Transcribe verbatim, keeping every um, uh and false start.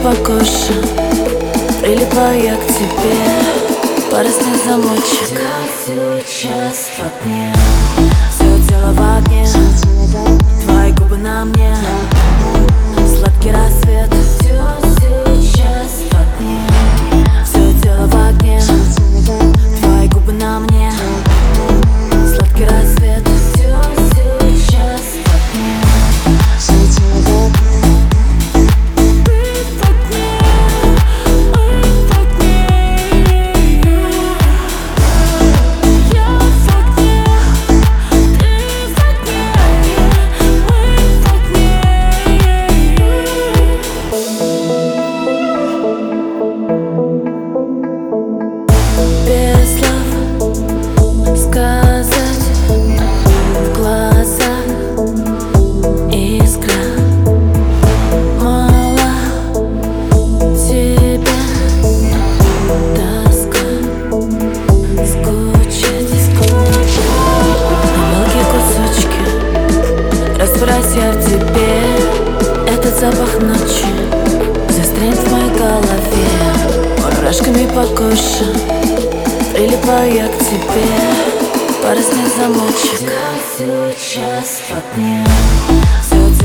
по коже, прилипаю я к тебе. Поросни замочек, сейчас в огне. Все тело в огне, твои губы на мне. Сладкий рассвет, все сейчас в огне. Все тело в огне, твои губы на мне. Сладкий рассвет, все сейчас в огне. Все тело в огне. Растворяюсь я в тебе, этот запах ночи застрянет в моей голове. Мурашками по коже, прилипаю я к тебе. Поросни замочек, сейчас в огне. Все